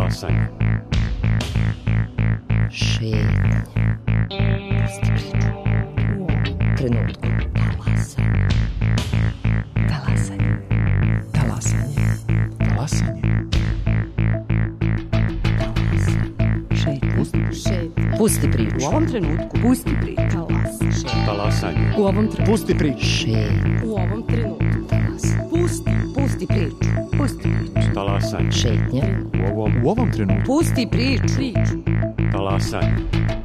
Talasanje. Šetnje. Pusti priču. U ovom trenutku. Talasanje. Talasanje. Talasanje. Pusti priču. U ovom trenutku. Pusti priču. Talasanje. U ovom trenutku. Pusti priču. Šetnje. U ovom trenutku. Pusti priču. Pusti priču. Talasanje. Šetnje. U ovom trenutku. Pusti priču. Talasanje.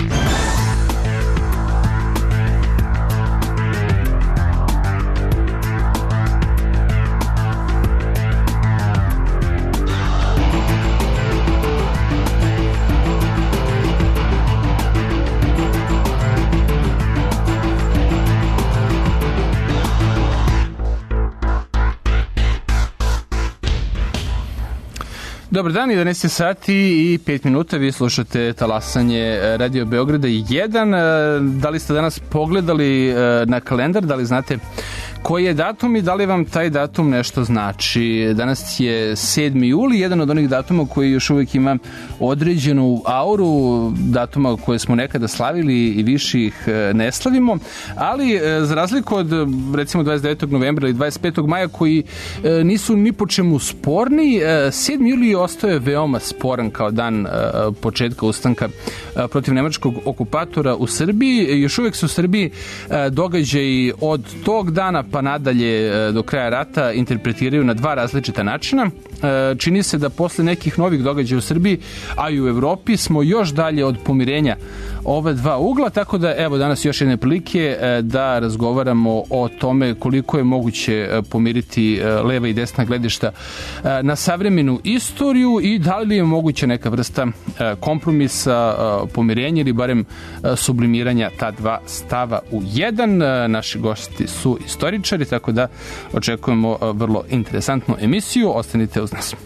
Dobar dan, 11 sati i 5 minuta, vi slušate Talasanje Radio Beograda 1. Da li ste danas pogledali na kalendar, da li znate koji je datum i da li vam taj datum nešto znači? Danas je 7. juli, jedan od onih datuma koji još uvijek ima određenu auru, datuma koje smo nekada slavili i više ih ne slavimo, ali za razliku od recimo 29. novembra ili 25. maja koji nisu ni po čemu sporni, 7. juli ostaje veoma sporan kao dan početka ustanka protiv nemačkog okupatora u Srbiji. Još uvijek su u Srbiji događaji od tog dana pa nadalje do kraja rata interpretiraju na dva različita načina. Čini se da posle nekih novih događaja u Srbiji, a i u Evropi, smo još dalje od pomirenja ove dva ugla, tako da evo danas još jedne prilike da razgovaramo o tome koliko je moguće pomiriti leva i desna gledišta na savremenu istoriju i da li je moguća neka vrsta kompromisa, pomirenja ili barem sublimiranja ta dva stava u jedan. Naši gosti su istoričari, tako da očekujemo vrlo interesantnu emisiju. Ostanite uz nas.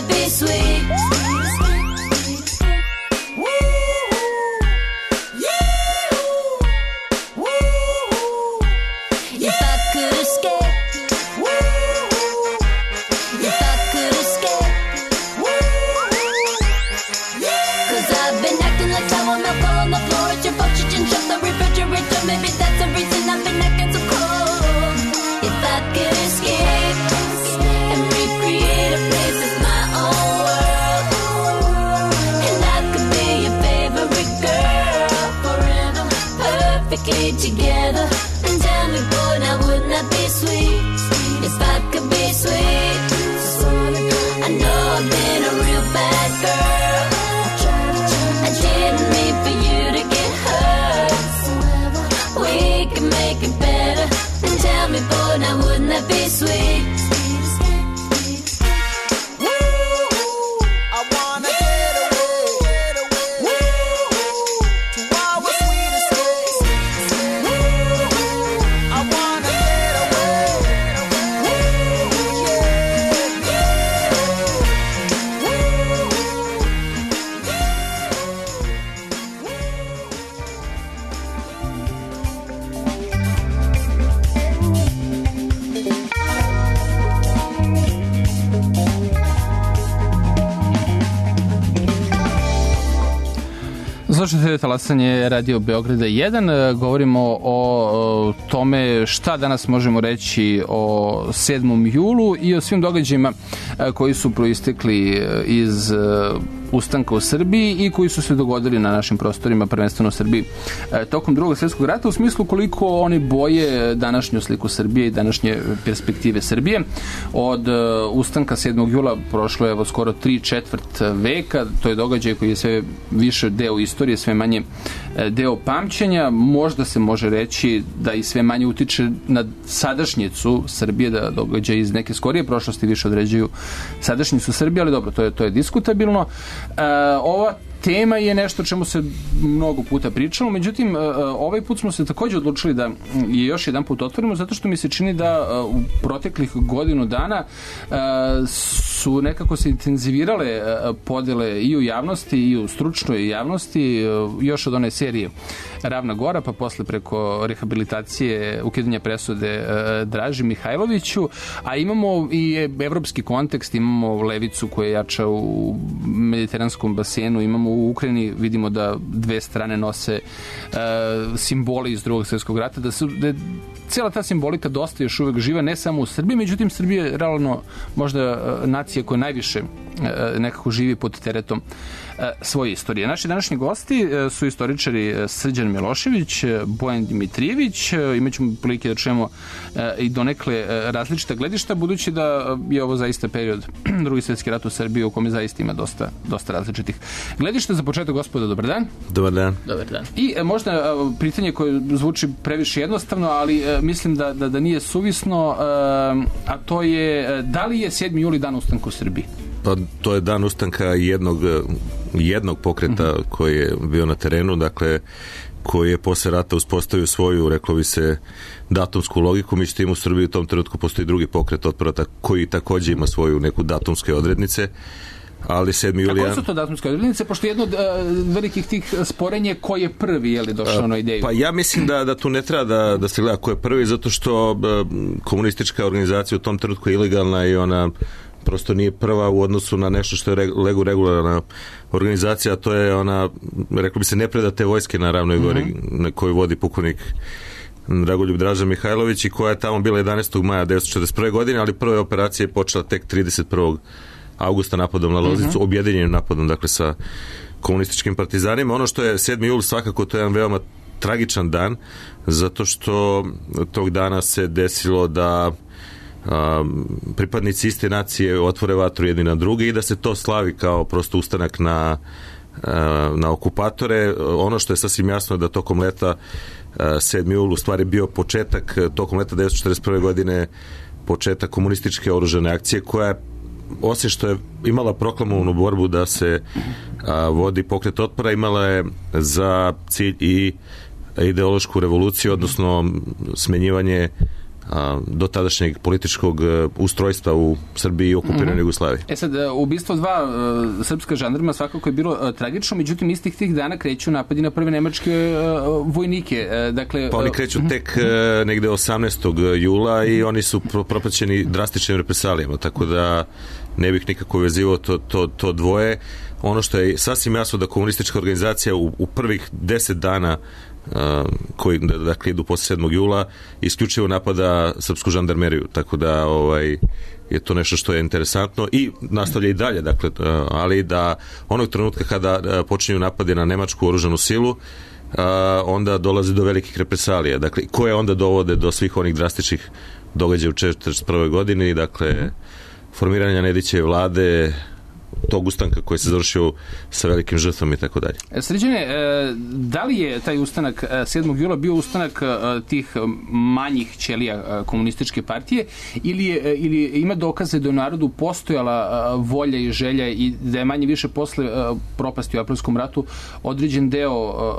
Sweet. Woo! Yeah! Slušajte talasanje Radio Beograda 1. Govorimo o tome šta danas možemo reći o 7. julu i o svim događajima koji su proistekli iz ustanka u Srbiji i koji su se dogodili na našim prostorima, prvenstveno u Srbiji, tokom Drugog svjetskog rata, u smislu koliko oni boje današnju sliku Srbije i današnje perspektive Srbije. Od ustanka 7. jula prošlo je skoro 3/4 veka. To je događaj koji je sve više deo istorije, sve manje deo pamćenja. Možda se može reći da i sve manje utiče na sadašnjicu Srbije, da događaj iz neke skorije prošlosti više određuju sadašnjicu Srbije, ali dobro, to je diskutabilno. Ova tema je nešto o čemu se mnogo puta pričalo, međutim, ovaj put smo se takođe odlučili da je još jedan put otvorimo, zato što mi se čini da u proteklih godinu dana su nekako se intenzivirale podele i u javnosti i u stručnoj javnosti, još od one serije Ravna Gora, pa posle preko rehabilitacije, ukidanja presude Draži Mihajloviću, a imamo i evropski kontekst, imamo levicu koja jača u mediteranskom basenu, imamo u Ukrajini, vidimo da dve strane nose simbole iz Drugog svjetskog rata, da je cijela ta simbolika dosta još uvek živa, ne samo u Srbiji, međutim Srbija je realno možda nacija koja najviše nekako živi pod teretom svoje istorije. Naši današnji gosti su istoričari Srđan Milošević, Bojan Dimitrijević. Imaćemo prilike da čujemo i donekle različita gledišta, budući da je ovo zaista period Drugi svjetski rat u Srbiji u kome zaista ima dosta različitih gledišta. Za početak, gospodo, dobar dan. Dobar dan. Dobar dan. I možda pitanje koje zvuči previše jednostavno, ali mislim da nije suvisno, a to je da li je 7. juli dan ustanka u Srbiji? Pa to je dan ustanka jednog pokreta koji je bio na terenu, dakle koji je posle rata uspostavio svoju, reklo bi se, datumsku logiku. Međutim, u Srbiji u tom trenutku postoji drugi pokret otpora koji takođe ima svoju neku datumske odrednice, ali 7. julija... A koje su to datumske odrednice? Pošto jedno od velikih tih sporenja ko je prvi, je li došao na ideju? Pa ja mislim da tu ne treba da se gleda ko je prvi, zato što komunistička organizacija u tom trenutku je ilegalna i ona prosto nije prva u odnosu na nešto što je regularna organizacija, a to je ona, reklo bi se, nepredate vojske na Ravnoj Gori, koju vodi pukovnik Dragoljub Draža Mihajlović i koja je tamo bila 11. maja 1941. godine, ali prva operacija je počela tek 31. augusta napadom na Loznicu, objedinjenim napadom, dakle, sa komunističkim partizanima. Ono što je 7. jul, svakako to je jedan veoma tragičan dan, zato što tog dana se desilo da pripadnici iste nacije otvore vatru jedni na drugi i da se to slavi kao prosto ustanak na okupatore. Ono što je sasvim jasno je da tokom leta 7. jul u stvari bio početak, tokom leta 1941. godine, početak komunističke oružane akcije koja je, osim što je imala proklamovanu borbu da se vodi pokret otpora, imala je za cilj i ideološku revoluciju, odnosno smenjivanje do tadašnjeg političkog ustrojstva u Srbiji i okupiranoj Jugoslaviji. Sad, ubistvo dva srpska žandarma svakako je bilo tragično, međutim istih tih dana kreću napadi na prve nemačke vojnike. Dakle, pa oni kreću tek negde 18. jula i oni su propraćeni drastičnim represalijama, tako da ne bih nikako vezivao to dvoje. Ono što je sasvim jasno da komunistička organizacija u prvih 10 dana koji, dakle, idu posle 7. jula, isključivo napada srpsku žandarmeriju, tako da je to nešto što je interesantno i nastavlja i dalje, dakle, ali da onog trenutka kada počinju napade na nemačku oružanu silu, onda dolazi do velikih represalija, dakle, koje onda dovode do svih onih drastičnih događaja u 1941. godini, dakle, formiranja Nedićeve vlade, tog ustanka koji se završio sa velikim žrtvama i tako dalje. Srđane, da li je taj ustanak 7. jula bio ustanak tih manjih ćelija komunističke partije ili ima dokaze da u narodu postojala volja i želja i da je manje više posle propasti u aprilskom ratu određen deo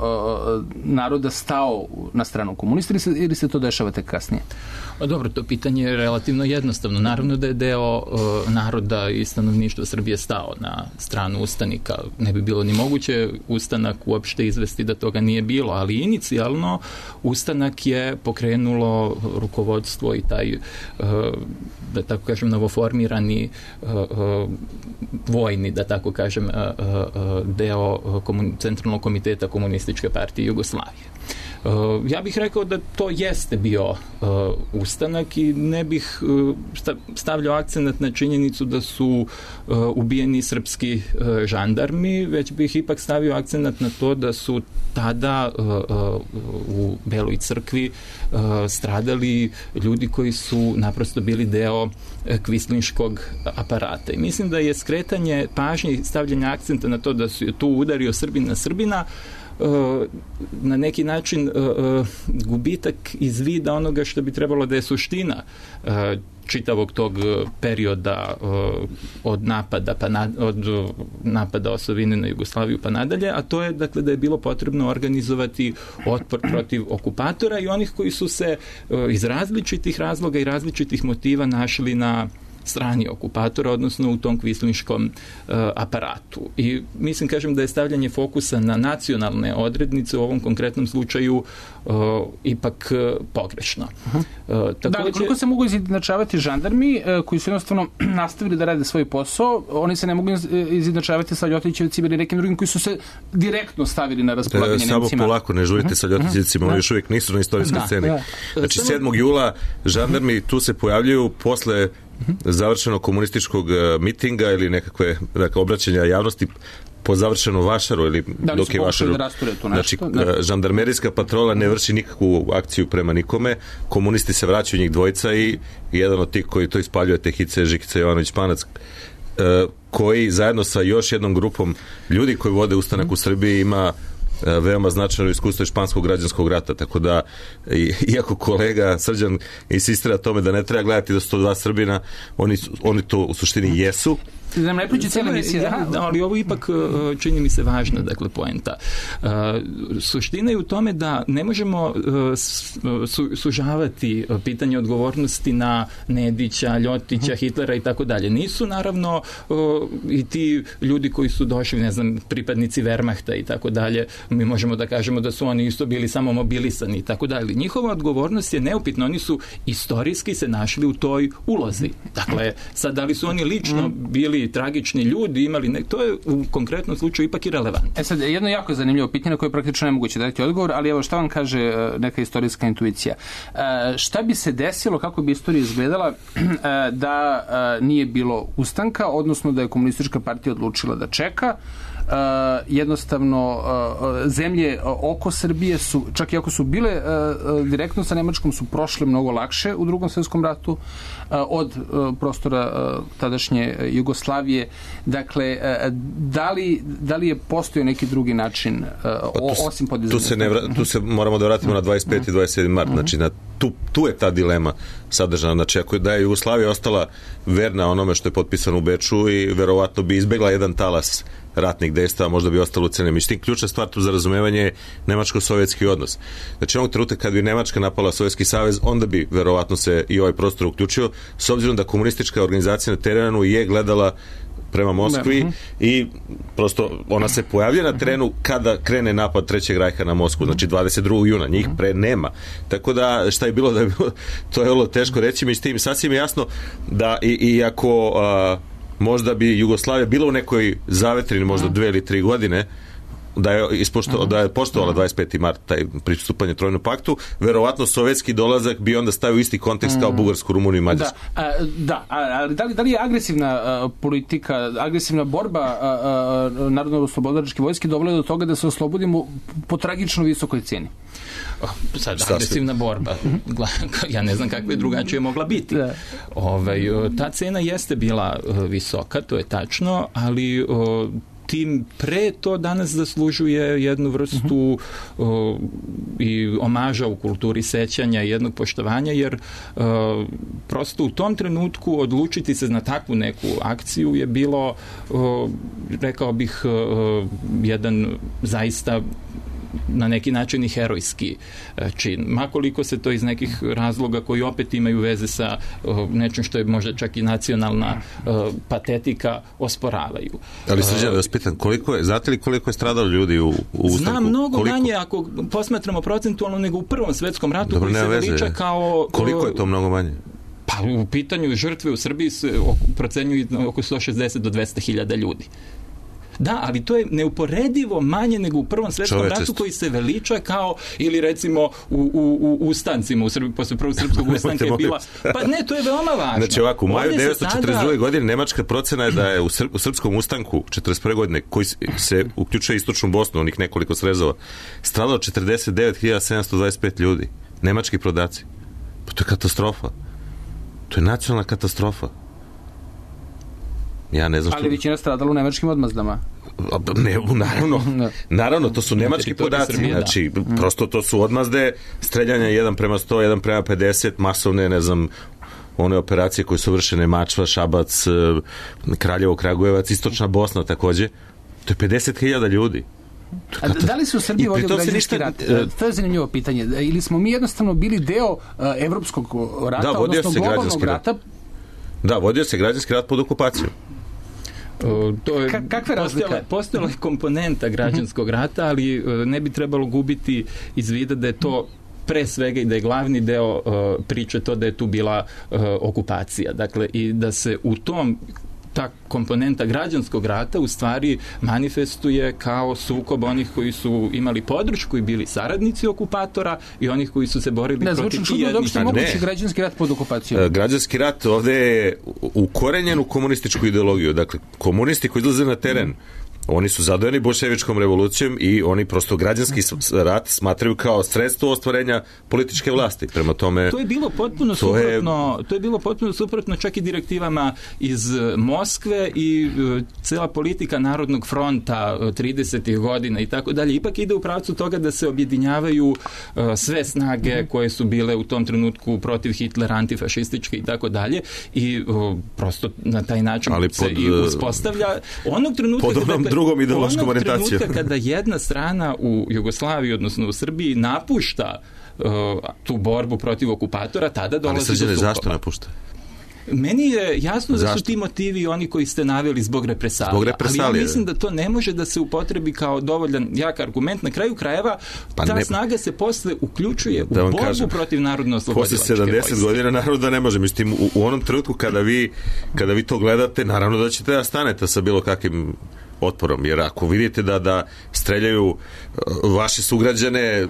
naroda stao na stranu komunista ili se to dešava tek kasnije? Dobro, to pitanje je relativno jednostavno. Naravno da je deo naroda i stanovništva Srbije stao stao na stranu ustanika. Ne bi bilo ni moguće ustanak uopšte izvesti da toga nije bilo, ali inicijalno ustanak je pokrenulo rukovodstvo i taj, da tako kažem, novoformirani vojni, da tako kažem, deo Centralnog komiteta Komunističke partije Jugoslavije. Ja bih rekao da to jeste bio ustanak i ne bih stavljao akcenat na činjenicu da su ubijeni srpski žandarmi, već bih ipak stavio akcenat na to da su tada u Beloj crkvi stradali ljudi koji su naprosto bili deo kvislinškog aparata. I mislim da je skretanje pažnje i stavljanje akcenta na to da su tu udario Srbin na Srbina na neki način gubitak iz vida onoga što bi trebalo da je suština čitavog tog perioda od napada osovine na Jugoslaviju pa nadalje, a to je dakle da je bilo potrebno organizovati otpor protiv okupatora i onih koji su se iz različitih razloga i različitih motiva našli na strani okupatora, odnosno u tom kvislinškom aparatu. I mislim, kažem, da je stavljanje fokusa na nacionalne odrednice u ovom konkretnom slučaju ipak pogrešno. Da, koliko se mogu izjednačavati žandarmi koji su jednostavno nastavili da rade svoj posao, oni se ne mogu izjednačavati sa Ljotićevcima ili nekim drugim koji su se direktno stavili na raspolaganje Nemcima. Samo polako, ne žurite sa Ljotićevcima, oni još uvijek nisu na istorijskoj sceni. Znači, 7. jula žandarmi tu se pojavljuju posle završenog komunističkog mitinga ili nekakve obraćanja javnosti po završenom vašaru ili dok je vašaru. Znači, žandarmerijska patrola ne vrši nikakvu akciju prema nikome, komunisti se vraćaju njih dvojica i jedan od tih koji to ispaljuje, Tehice, Žikica Jovanović-Panac, koji zajedno sa još jednom grupom ljudi koji vode ustanak u Srbiji ima veoma značajno iskustvo iz španskog građanskog rata, tako da iako kolega Srđan insistira tome da ne treba gledati da su to dva Srbina, oni to u suštini jesu. Da ne priđe cijela emisija. Ali ovo ipak čini mi se važno, dakle, poenta. Suština je u tome da ne možemo sužavati pitanje odgovornosti na Nedića, Ljotića, Hitlera i tako dalje. Nisu naravno i ti ljudi koji su došli, ne znam, pripadnici Wehrmachta i tako dalje, mi možemo da kažemo da su oni isto bili samo mobilisani i tako dalje. Njihova odgovornost je neupitna, oni su istorijski se našli u toj ulozi. Dakle, sad da li su oni lično bili tragični ljudi, imali to je u konkretnom slučaju ipak i relevantno. Sad, jedno jako zanimljivo pitanje na koje je praktično nemoguće dati odgovor, ali evo šta vam kaže neka istorijska intuicija. Šta bi se desilo, kako bi istorija izgledala da nije bilo ustanka, odnosno da je komunistička partija odlučila da čeka? Jednostavno zemlje oko Srbije su, čak i ako su bile direktno sa Nemačkom, su prošle mnogo lakše u Drugom svjetskom ratu od prostora tadašnje Jugoslavije. Dakle, da li je postojao neki drugi način osim podizanja? Tu se moramo da vratimo na 25. i 27. mart. Znači, tu je ta dilema sadržana. Znači, ako da je Jugoslavija ostala verna onome što je potpisano u Beču i verovatno bi izbegla jedan talas ratnih dejstava, možda bi ostalo u celini. Međutim, ključna stvar tu za razumevanje je nemačko-sovjetski odnos. Znači, onog trenutka kad bi Nemačka napala Sovjetski savez, onda bi verovatno se i ovaj prostor uključio, s obzirom da komunistička organizacija na terenu je gledala prema Moskvi i prosto ona se pojavlja na terenu kada krene napad Trećeg rajha na Moskvu, znači 22. juna, njih pre nema. Tako da, šta je bilo da je bilo, to je vrlo teško reći, međutim, sasvim je jasno da iako možda bi Jugoslavija bila u nekoj zavetrini možda 2 ili 3 godine, da je poštovala 25. mart taj pristupanje Trojnom paktu, verovatno sovjetski dolazak bi onda stavio isti kontekst kao Bugarsku, Rumuniju i Mađarsku. Ali da li je agresivna politika, agresivna borba Narodno-oslobodilačke vojske dovela do toga da se oslobodimo po tragično visokoj cijeni? Sad, agresivna borba. Ja ne znam kakva je drugačije mogla biti. Ta cena jeste bila visoka, to je tačno, ali tim pre to danas zaslužuje jednu vrstu i omaža u kulturi sećanja i jednog poštovanja, jer prosto u tom trenutku odlučiti se na takvu neku akciju je bilo, rekao bih, jedan zaista na neki način i herojski čin. Makoliko se to iz nekih razloga koji opet imaju veze sa nečim što je možda čak i nacionalna patetika osporavaju. Ali Srđan, da vas pitam, znate li koliko je stradalo ljudi u ustanku? Znam mnogo manje ako posmatramo procentualno nego u Prvom svetskom ratu. Dobro, koji se veliča kao... Koliko je to mnogo manje? Pa u pitanju žrtve u Srbiji se procenjuju oko 160 do 200 hiljada ljudi. Da, ali to je neuporedivo manje nego u Prvom svetskom ratu koji se veliča kao, ili recimo u ustancima u Srbiji, posle Prvog srpskog ustanka je bila... Pa ne, to je veoma važno. Znači ovako, u maju 1942. godine nemačka procena je da je u srpskom ustanku 1941. godine, koji se uključuje istočnu Bosnu, onih nekoliko srezova, stradalo 49.725 ljudi. Nemački podaci. Pa to je katastrofa. To je nacionalna katastrofa. Ja ne znam što... Ali većina stradala u nemačkim odmazdama. Ne, naravno, to su nemački podaci. Znači, prosto to su odmazde, streljanja 1:100, 1:50, masovne, ne znam, one operacije koje su vršene Mačva, Šabac, Kraljevo, Kragujevac, Istočna Bosna takođe. To je 50.000 ljudi. Da li se u Srbiji vodio građanski rat? To je zanimljivo pitanje. Ili smo mi jednostavno bili deo evropskog rata, odnosno globalnog rata? Da, vodio se građanski rat pod okupacijom. Kakve razlike? Postojala je komponenta građanskog rata, ali ne bi trebalo gubiti iz vida da je to pre svega i da je glavni deo priče to da je tu bila okupacija. Dakle, i da se u tom ta komponenta građanskog rata u stvari manifestuje kao sukob onih koji su imali podršku i bili saradnici okupatora i onih koji su se borili protiv jednih. Ne, znači mogući građanski rat pod okupacijom. Građanski rat ovde je ukorenjen u komunističku ideologiju. Dakle, komunisti koji izlaze na teren, oni su zadojeni bolševičkom revolucijom i oni prosto građanski rat smatraju kao sredstvo ostvarenja političke vlasti. Prema tome... To je bilo potpuno suprotno, to je bilo potpuno suprotno čak i direktivama iz Moskve i cela politika Narodnog fronta 30. godina i tako dalje. Ipak ide u pravcu toga da se objedinjavaju sve snage koje su bile u tom trenutku protiv Hitlera, antifašističke i tako dalje i prosto na taj način se i uspostavlja onog trenutka drugom ideološkom orijentacijom. Onog trenutka kada jedna strana u Jugoslaviji, odnosno u Srbiji, napušta tu borbu protiv okupatora, tada dolazi do sukoba. Zašto napušta? Meni je jasno da su ti motivi oni koji ste naveli zbog represalija. Ali ja mislim da to ne može da se upotrebi kao dovoljan jak argument. Na kraju krajeva snaga se posle uključuje u borbu protiv narodno-oslobodilačke vojske. Posle 70 godina naroda ne može. Mislim, u onom trenutku kada vi to gledate, naravno da ćete da stanete sa bilo kakvim otporom, jer ako vidite da streljaju vaše sugrađane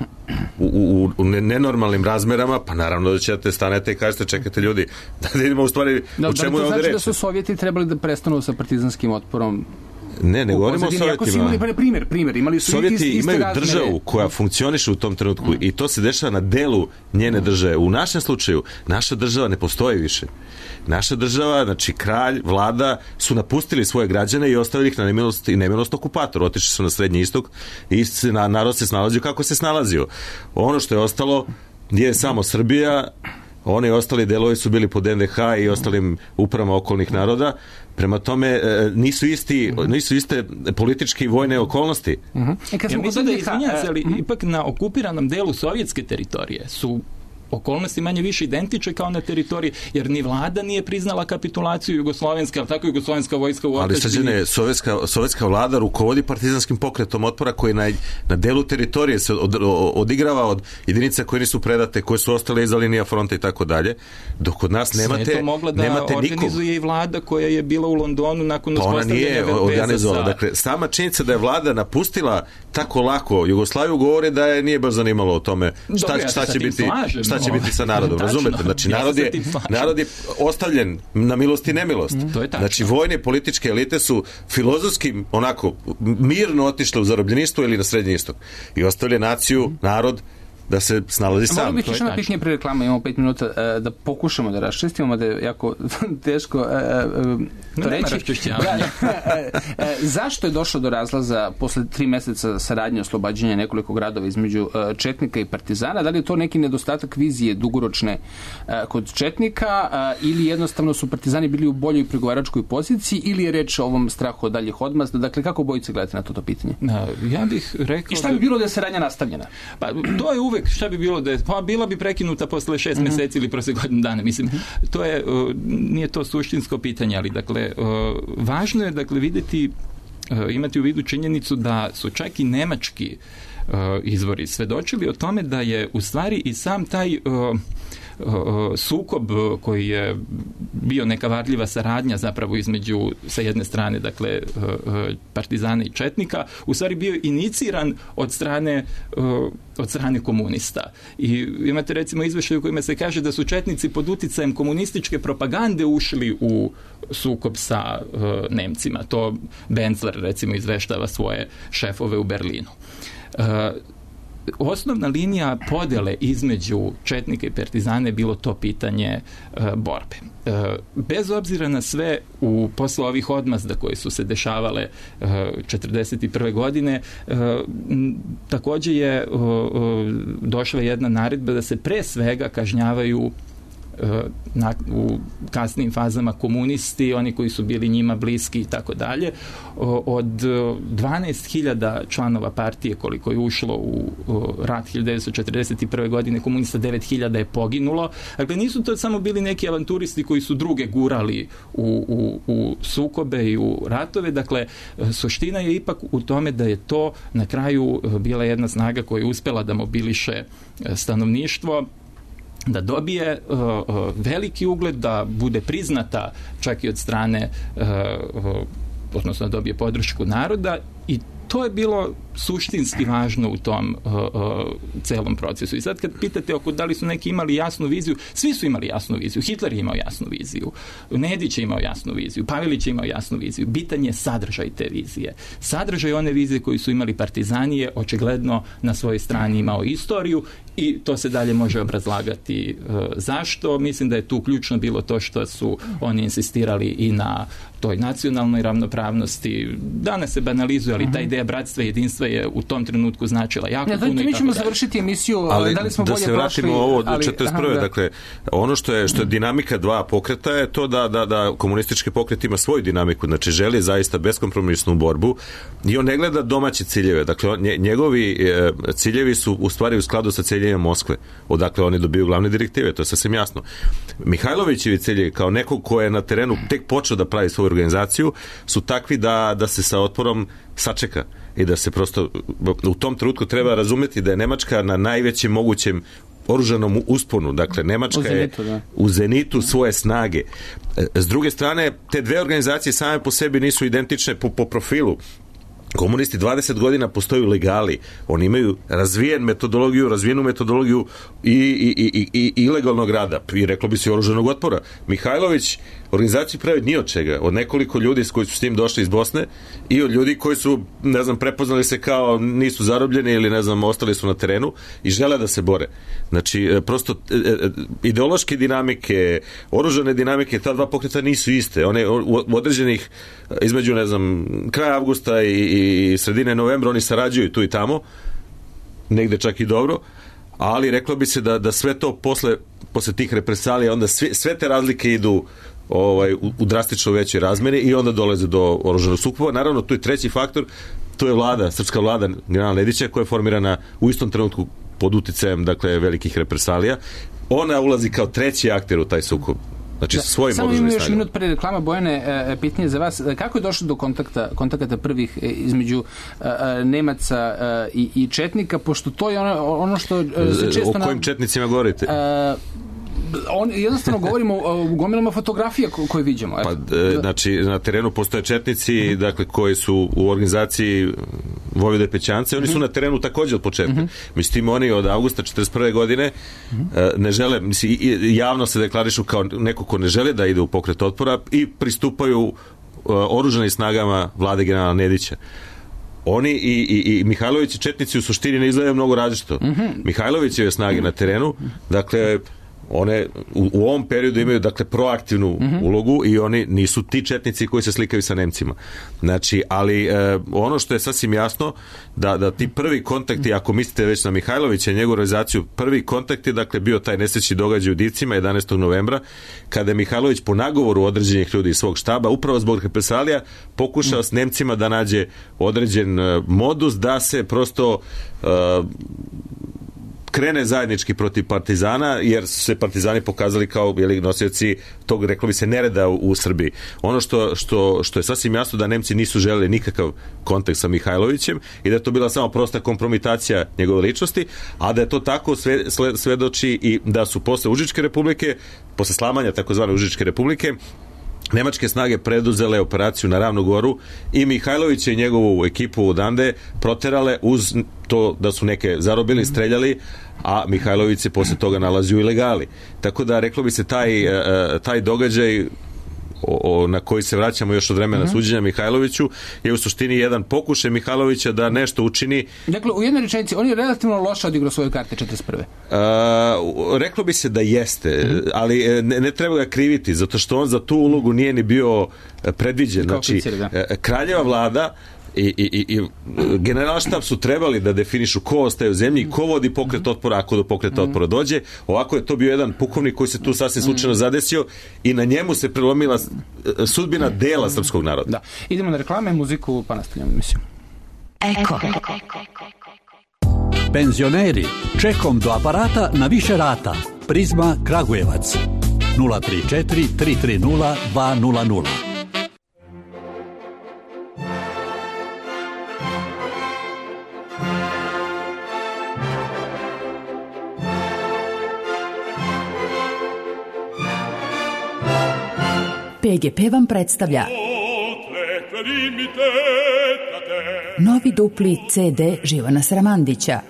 u nenormalnim razmerama, pa naravno da ćete stanete i kažete čekajte ljudi, da vidimo u stvari u čemu je ovde reč. Znači da su Sovjeti trebali da prestanu sa partizanskim otporom? Ne govorimo o Sovjetima. Primjer, imali su Sovjeti imaju državu koja funkcioniše u tom trenutku i to se dešava na delu njene države. U našem slučaju, naša država ne postoji više. Naša država, znači kralj, vlada su napustili svoje građane i ostavili ih na nemilost i nemilost okupatora. Otišli su na Srednji istok i narod se snalazio kako se snalazio. Ono što je ostalo je samo Srbija, oni ostali delovi su bili pod NDH i ostalim upravama okolnih naroda. Prema tome, nisu iste političke i vojne okolnosti. Ja mislim da izvinjam se, ali ipak na okupiranom delu sovjetske teritorije su okolnosti manje više identične kao na teritoriji, jer ni vlada nije priznala kapitulaciju jugoslovenska, ali tako jugoslovenska vojska u otadžbini. Ali sovjetska vlada rukovodi partizanskim pokretom otpora koji na delu teritorije se odigrava od jedinica koje nisu predate, koje su ostale iza linija fronta i tako dalje, dok kod nas nemate sve to mogla da organizuje i vlada koja je bila u Londonu nakon uspostavljanja veza sa... Dakle, sama činjenica da je vlada napustila tako lako Jugoslaviju govori da je nije baš zanimalo o tome šta će biti sa narodom, razumete? Znači, narod je ostavljen na milost i nemilost. Znači, vojne i političke elite su filozofski onako mirno otišle u zarobljeništvo ili na Srednji istok i ostavlje naciju, narod da se snalazi sam. Mogu bih još jedno pitanje pre reklama, imamo 5 minuta, da pokušamo da raščistimo, da je jako teško to reći. Zašto je došlo do razlaza posle 3 meseca saradnje oslobađanja nekoliko gradova između četnika i partizana? Da li je to neki nedostatak vizije dugoročne kod četnika ili jednostavno su partizani bili u boljoj pregovaračkoj poziciji ili je reč o ovom strahu od daljih odmazda? Dakle, kako bojice gledate na to pitanje? Ja bih rekao... I šta bi bilo da je saradnja nastavljena? Pa, to je uvek šta bi bilo da je... Pa, bila bi prekinuta posle 6 meseci ili posle godinu dana. Mislim, to je... Nije to suštinsko pitanje, ali dakle, važno je dakle videti, imati u vidu činjenicu da su čak i nemački izvori svedočili o tome da je u stvari i sam taj sukob koji je bio neka varljiva saradnja zapravo između sa jedne strane dakle partizana i četnika u stvari bio iniciran od strane komunista. I imate recimo izveštaj u kojima se kaže da su četnici pod uticajem komunističke propagande ušli u sukob sa Nemcima. To Benzler recimo izveštava svoje šefove u Berlinu. Osnovna linija podele između četnika i partizana je bilo to pitanje borbe. Bez obzira na sve, posle ovih odmazda koje su se dešavale 1941. godine, također je došla jedna naredba da se pre svega kažnjavaju u kasnim fazama komunisti, oni koji su bili njima bliski i tako dalje. Od 12.000 članova partije koliko je ušlo u rat 1941. godine, komunista 9.000 je poginulo. Dakle, nisu to samo bili neki avanturisti koji su druge gurali u sukobe i u ratove. Dakle, suština je ipak u tome da je to na kraju bila jedna snaga koja je uspela da mobiliše stanovništvo, da dobije veliki ugled, da bude priznata čak i od strane, odnosno da dobije podršku naroda, i to je bilo suštinski važno u tom celom procesu. I sad kad pitate oko da li su neki imali jasnu viziju, svi su imali jasnu viziju. Hitler je imao jasnu viziju, Nedić je imao jasnu viziju, Pavelić je imao jasnu viziju. Bitan je sadržaj te vizije. Sadržaj one vizije koju su imali partizani je očigledno na svojoj strani imao istoriju i to se dalje može obrazlagati zašto. Mislim da je tu ključno bilo to što su oni insistirali i na toj nacionalnoj ravnopravnosti. Danas se banalizuje, ali ta ideja bratstva i jedinstva je u tom trenutku značila jako puno. Mi ćemo završiti emisiju, ali da li smo da bolje se vratimo prošli, ovo do 41. Dakle, ono što je dinamika dva pokreta je to da komunistički pokret ima svoju dinamiku, znači želi zaista beskompromisnu borbu i on ne gleda domaće ciljeve. Dakle, njegovi ciljevi su u stvari u skladu sa ciljevima Moskve, odakle oni dobiju glavne direktive, to je sasvim jasno. Mihajlovićevi ciljevi, kao nekog ko je na terenu tek počeo da pravi svoju organizaciju, su takvi da se sa otporom sačeka i da se prosto u tom trenutku treba razumjeti da je Nemačka na najvećem mogućem oružanom usponu, dakle Nemačka je u zenitu svoje snage. S druge strane, te dve organizacije same po sebi nisu identične po profilu. Komunisti 20 godina postoju legali, oni imaju razvijenu metodologiju i ilegalnog rada i reklo bi se oružanog otpora. Mihajlović organizaciju pravi ni od čega, od nekoliko ljudi koji su s tim došli iz Bosne i od ljudi koji su, ne znam, prepoznali se kao nisu zarobljeni ili ne znam, ostali su na terenu i žele da se bore. Znači, prosto ideološke dinamike, oružane dinamike, ta dva pokreta nisu iste. One u određenih, između, ne znam, kraja avgusta i sredine novembra oni sarađuju tu i tamo, negde čak i dobro, ali reklo bi se da sve to posle tih represalija, onda sve te razlike idu u drastično većoj razmeri i onda dolaze do oružanog sukoba. Naravno, tu je treći faktor, to je vlada, srpska vlada generala Nedića, koja je formirana u istom trenutku pod uticajem, dakle, velikih represalija. Ona ulazi kao treći akter u taj sukob. Znači, sa svojim oružanim snagama. Samo imamo još minut pre reklama. Bojane, pitanje za vas. Kako je došlo do kontakata prvih između Nemaca i četnika, pošto to je ono što se često... O kojim četnicima govorite? Jednostavno govorimo o gomilama fotografija koje vidimo. Znači, na terenu postoje četnici, dakle, koji su u organizaciji Vojvode Pećance, oni su na terenu također od početka. Mislim, oni od avgusta 1941. godine ne žele, mislim, javno se deklarišu kao neko ko ne žele da ide u pokret otpora i pristupaju oružanim snagama vlade generala Nedića. oni i Mihajlović i četnici u suštini ne izgledaju mnogo različito. Mihajlovićeve snage na terenu, dakle, one u ovom periodu imaju, dakle, proaktivnu ulogu i oni nisu ti četnici koji se slikaju sa Nemcima. Znači, ali ono što je sasvim jasno, da ti prvi kontakti, ako mislite već na Mihajlovića i njegovu realizaciju, prvi kontakt je, dakle, bio taj nesrećni događaj u Divcima 11. novembra, kada je Mihajlović po nagovoru određenih ljudi iz svog štaba, upravo zbog represalija, pokušao s Nemcima da nađe određen modus da se prosto krene zajednički protiv partizana, jer su se partizani pokazali kao nosioci tog, reklo bi se, nereda u Srbiji. Ono što je sasvim jasno, da Nemci nisu želeli nikakav kontakt sa Mihajlovićem i da je to bila samo prosta kompromitacija njegove ličnosti, a da je to tako svedoči i da su posle Užičke republike, posle slamanja takozvane Užičke republike, nemačke snage preduzele operaciju na Ravnu Goru i Mihajlovića i njegovu ekipu odande proterale, uz to da su neke zarobili, streljali, a Mihajlović se posle toga nalazi u ilegali. Tako da, reklo bi se, taj događaj na koji se vraćamo još od vremena suđenja Mihajloviću je u suštini jedan pokušaj Mihajlovića da nešto učini. Dakle, u jednoj rečenici, on je relativno loše odigrao svoje karte 41. Reklo bi se da jeste, ali ne treba ga kriviti, zato što on za tu ulogu nije ni bio predviđen. Znači, kraljeva vlada i generalštab su trebali da definišu ko ostaje u zemlji i ko vodi pokret otpora ako do pokreta otpora dođe. Ovako je to bio jedan pukovnik koji se tu sasvim slučajno zadesio i na njemu se prelomila sudbina dela srpskog naroda. Da. Idemo na reklame, muziku, pa nastavljamo emisiju. Eko. Penzioneri, čekom do aparata na više rata. Prizma Kragujevac 034 330 200. PGP vam predstavlja novi dupli CD Živana Sramandića.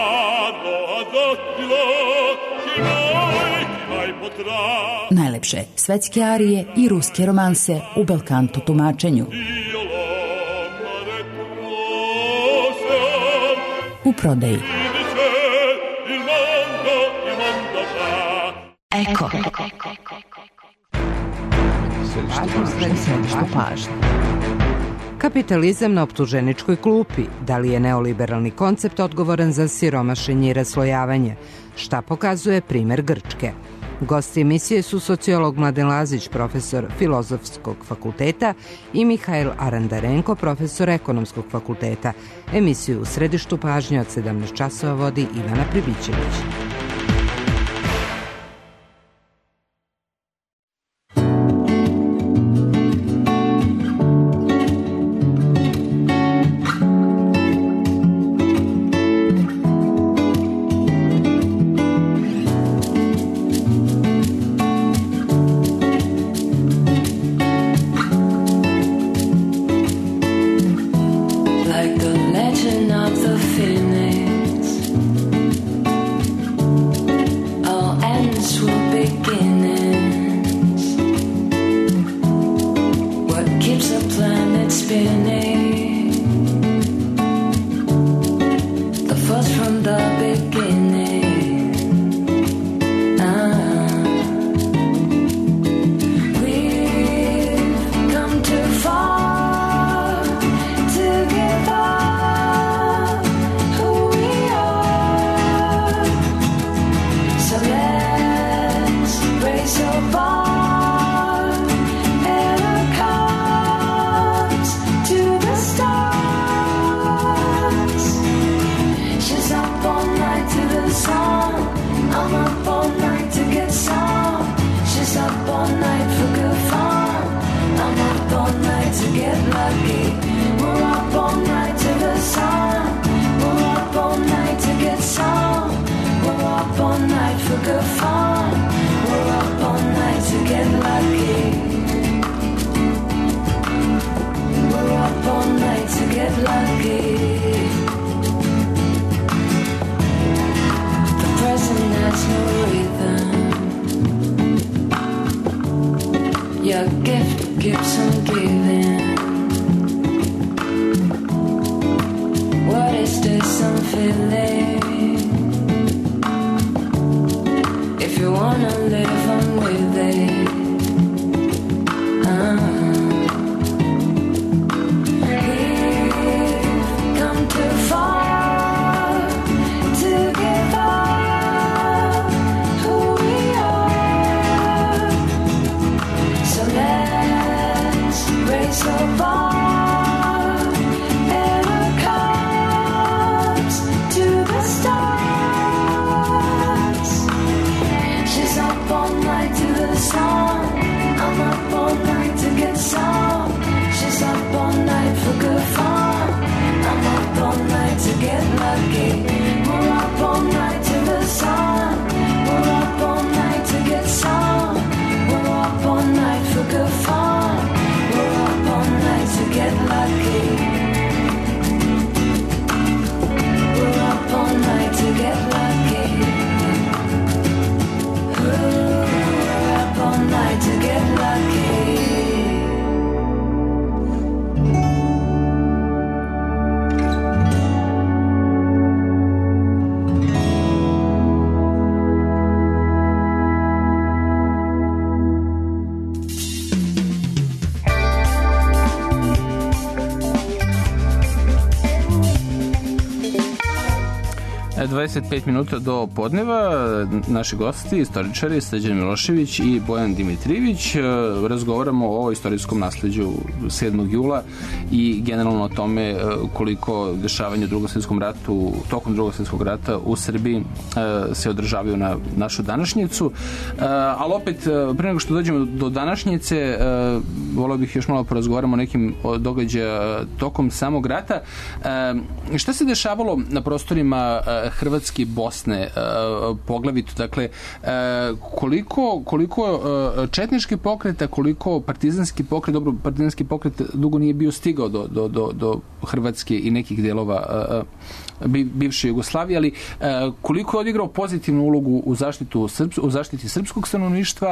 Najlepše svetske arije i ruske romanse u belkanto tumačenju. U prodaji. Eko. Središtu pažnje. Kapitalizam na optuženičkoj klupi. Da li je neoliberalni koncept odgovoran za siromašenje i raslojavanje? Šta pokazuje primer Grčke? Gosti emisije su sociolog Mladen Lazić, profesor Filozofskog fakulteta, i Mihajl Arandarenko, profesor Ekonomskog fakulteta. Emisiju u središtu pažnje od 17 časova vodi Ivana Pribićević. 25 minuta do podneva. Naši gosti, istoričari Srđan Milošević i Bojan Dimitrijević, razgovaramo o ovoj istorijskom nasleđu 7. jula i generalno o tome koliko dešavanja u Drugom svjetskom ratu, tokom Drugog svjetskog rata u Srbiji se održavaju na našu današnjicu. Ali opet, pre nego što dođemo do današnjice, volio bih još malo porazgovaramo o nekim događaja tokom samog rata. Šta se dešavalo na prostorima Hrvatske i Bosne poglavito? Dakle, koliko četnički pokret, a koliko partizanski pokret, dobro, partizanski pokret dugo nije bio stigao do Hrvatske i nekih delova bivše Jugoslavije, ali koliko je odigrao pozitivnu ulogu u zaštiti srpskog stanovništva,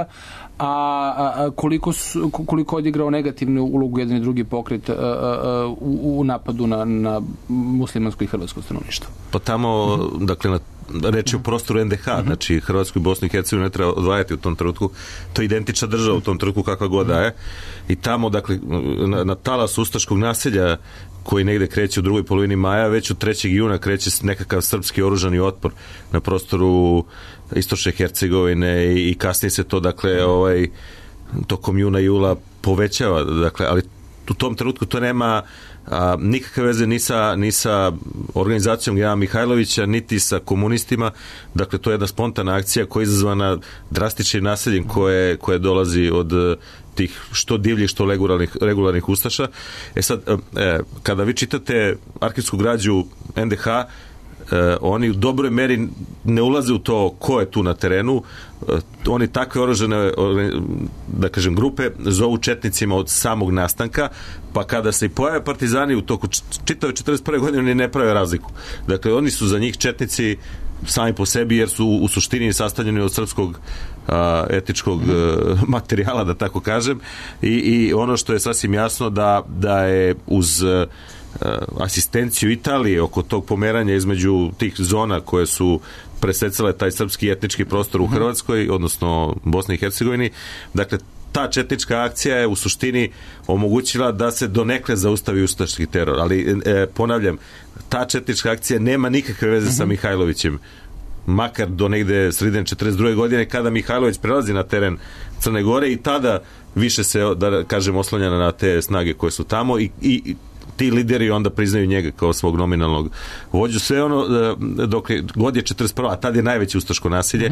a koliko je odigrao negativnu ulogu jedan i drugi pokret u napadu na muslimansko i hrvatsko stanovništvo? Pa tamo, dakle, reč je o prostoru NDH, znači Hrvatsku i Bosnu i Hercegovinu ne treba odvajati u tom trenutku, to je identična država u tom trenutku kakva god da je, i tamo, dakle, na talas ustaškog naselja koji negde kreće u drugoj polovini maja, već od 3. juna kreće nekakav srpski oružani otpor na prostoru istočne Hercegovine i kasnije se to, dakle, tokom juna-jula povećava, dakle, ali u tom trenutku to nema nikakve veze ni sa organizacijom Jana Mihajlovića, niti sa komunistima. Dakle, to je jedna spontana akcija koja je izazvana drastičnim naseljem koje dolazi od tih što divljih, što regularnih ustaša. Sad, kada vi čitate arhivsku građu NDH, oni u dobroj meri ne ulaze u to ko je tu na terenu. Oni takve oružane, da kažem, grupe zovu četnicima od samog nastanka, pa kada se i pojave partizani u toku čitave 41. godine oni ne prave razliku. Dakle, oni su za njih četnici sami po sebi, jer su u suštini sastavljeni od srpskog etičkog materijala, da tako kažem, i ono što je sasvim jasno da je uz asistenciju Italije oko tog pomeranja između tih zona koje su presecale taj srpski etnički prostor u Hrvatskoj, odnosno Bosni i Hercegovini. Dakle, ta četnička akcija je u suštini omogućila da se donekle zaustavi ustaški teror. Ali, ponavljam, ta četnička akcija nema nikakve veze sa Mihajlovićem, makar do negde sredine 42. godine, kada Mihajlović prelazi na teren Crne Gore i tada više se, da kažem, oslanja na te snage koje su tamo i ti lideri onda priznaju njega kao svog nominalnog vođu. Sve ono, dok god je 41. a tad je najveće ustaško nasilje,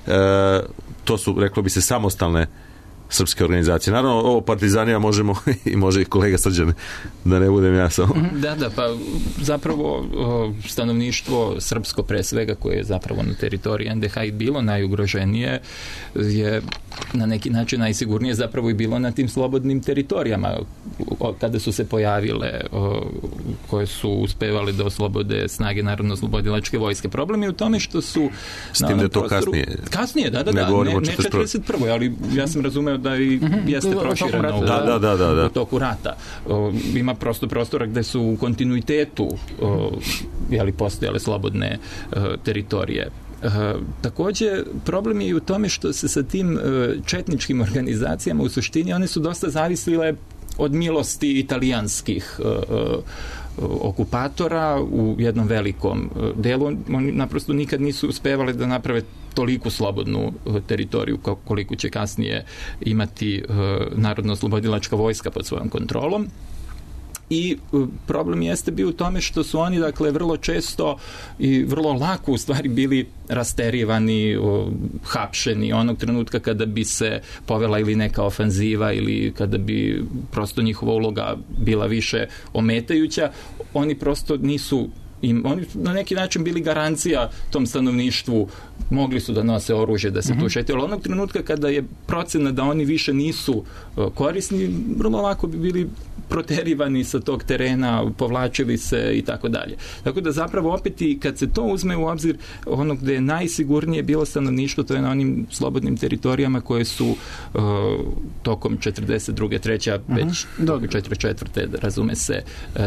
to su, reklo bi se, samostalne srpske organizacije. Naravno, ovo partizanima možemo i može i kolega Srđan, da ne budem ja samo. Da, pa zapravo stanovništvo srpsko pre svega, koje je zapravo na teritoriji NDH i bilo najugroženije, je na neki način najsigurnije zapravo i bilo na tim slobodnim teritorijama kada su se pojavile, koje su uspevali da oslobode snage Narodno-oslobodilačke vojske. Problem je u tome što su s tim da je to kasnije, ne 41. ali ja sam razumeo da i jeste prošireno u toku rata. Ima prosto prostora gde su u kontinuitetu postojale slobodne teritorije. Takođe, problem je i u tome što se sa tim četničkim organizacijama u suštini one su dosta zavisile od milosti italijanskih okupatora u jednom velikom delu. Oni naprosto nikad nisu uspevali da naprave toliku slobodnu teritoriju koliko će kasnije imati Narodno-oslobodilačka vojska pod svojom kontrolom. I problem jeste bio u tome što su oni, dakle, vrlo često i vrlo lako u stvari bili rasterivani, hapšeni onog trenutka kada bi se povela ili neka ofanziva ili kada bi prosto njihova uloga bila više ometajuća. Oni prosto nisu oni na neki način bili garancija tom stanovništvu, mogli su da nose oružje, da se tu šetaju, ali onog trenutka kada je procena da oni više nisu korisni, vrlo lako bi bili proterivani sa tog terena, povlačili se i tako dalje. Tako da zapravo opet i kad se to uzme u obzir, ono gde je najsigurnije bilo stanovništvo, to je na onim slobodnim teritorijama koje su tokom 42. 3. već 44. razume se,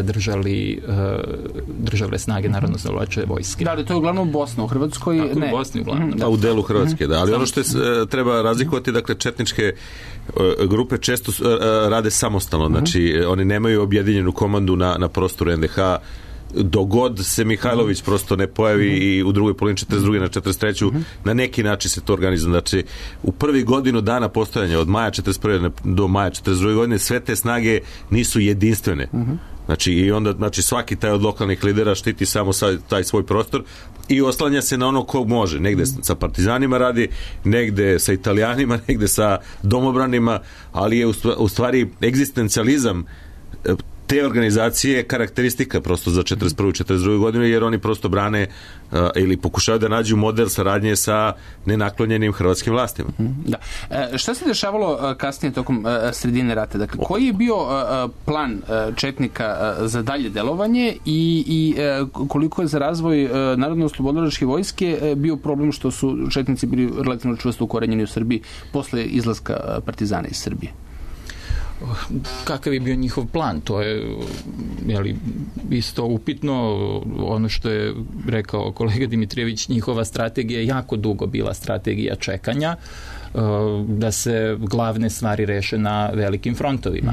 držale snage Narodno-oslobodilačke vojske. Da, ali to je uglavnom Bosna, u Hrvatskoj ne. Tako, u Bosni uglavnom. Da. U delu Hrvatske, da. Ali ono što treba razlikovati, dakle, četničke grupe često rade samostalno, znači oni nemaju objedinjenu komandu na prostoru NDH dogod se Mihajlović prosto ne pojavi i u drugoj polovini 42. na 43. Na neki način se to organizuje. Znači, u prvi godinu dana postojanja, od maja 41. do maja 42. godine, sve te snage nisu jedinstvene. Znači, i onda, znači, svaki taj od lokalnih lidera štiti samo taj svoj prostor i oslanja se na ono ko može. Negde sa partizanima radi, negde sa Italijanima, negde sa domobranima, ali je u stvari egzistencializam te organizacije karakteristika prosto za 41. i 42. godinu, jer oni prosto brane ili pokušaju da nađu model saradnje sa nenaklonjenim hrvatskim vlastima. Da. Šta se dešavalo kasnije tokom sredine rata? Dakle, koji je bio plan četnika za dalje delovanje i koliko je za razvoj Narodno-oslobodilačke vojske bio problem što su četnici bili relativno čvrsto ukorenjeni u Srbiji posle izlaska partizana iz Srbije? Kakav je bio njihov plan? To je isto upitno. Ono što je rekao kolega Dimitrijević, njihova strategija je jako dugo bila strategija čekanja, da se glavne stvari reše na velikim frontovima.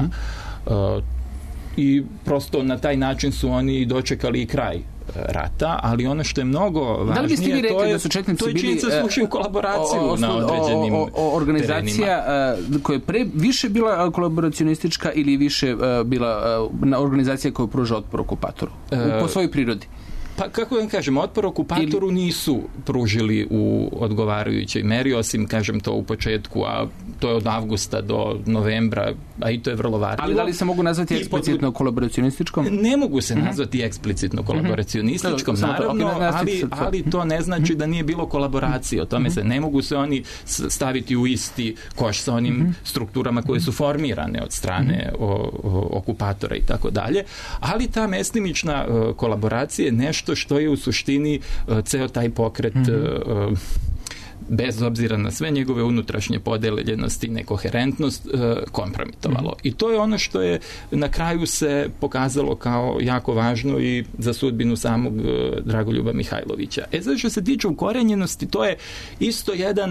I prosto na taj način su oni dočekali i kraj rata, ali ono što je mnogo važnije, da li biste vi rekli da su četnici bili činjenica slušaju kolaboraciju na određenim organizacija koja je više bila kolaboracionistička ili više bila organizacija koja pruža otpor okupatoru po svojoj prirodi? Pa kako vam kažem, otpor okupatoru nisu pružili u odgovarajućoj meri, osim, kažem, to u početku, a to je od avgusta do novembra, a i to je vrlo varljivo. Ali da li se mogu nazvati eksplicitno kolaboracionističkom? Ne mogu se nazvati eksplicitno kolaboracionističkom, naravno, ali to ne znači da nije bilo kolaboracije. O tome se ne mogu se oni staviti u isti koš sa onim strukturama koje su formirane od strane okupatora i tako dalje, ali ta mestimična kolaboracija je nešto što je u suštini ceo taj pokret bez obzira na sve njegove unutrašnje podeljenosti i nekoherentnost kompromitovalo. I to je ono što je na kraju se pokazalo kao jako važno i za sudbinu samog Dragoljuba Mihajlovića. Zato što se tiče ukorenjenosti, to je isto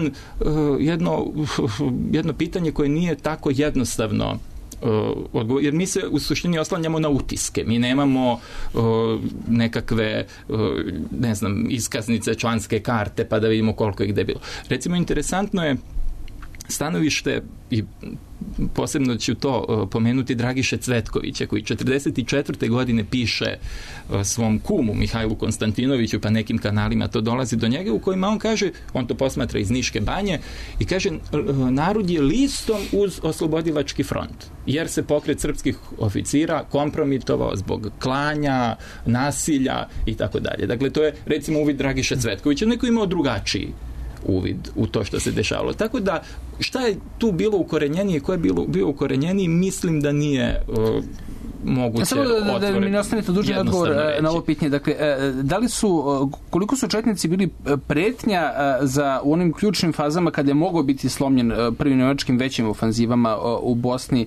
jedno pitanje koje nije tako jednostavno jer mi se u suštini oslanjamo na utiske. Mi nemamo nekakve iskaznice, članske karte pa da vidimo koliko je gde bilo. Recimo, interesantno je stanovište i posebno ću to pomenuti Dragiše Cvetkovića, koji 44. godine piše svom kumu Mihajlu Konstantinoviću, pa nekim kanalima to dolazi do njega, u kojima on kaže, on to posmatra iz Niške banje i kaže, narod je listom uz oslobodilački front, jer se pokret srpskih oficira kompromitovao zbog klanja, nasilja i tako dalje. Dakle, to je recimo uvid Dragiša Cvetkovića, neko imao drugačiji uvid u to što se dešavalo. Tako da, šta je tu bilo ukorenjenije, ko je bio ukorenjeniji, mislim da nije moguće samo da mi ne ostanete dužni odgovor na ovo pitanje. Dakle, koliko su četnici bili pretnja u onim ključnim fazama kada je mogao biti slomljen prvim nemačkim većim ofanzivama u Bosni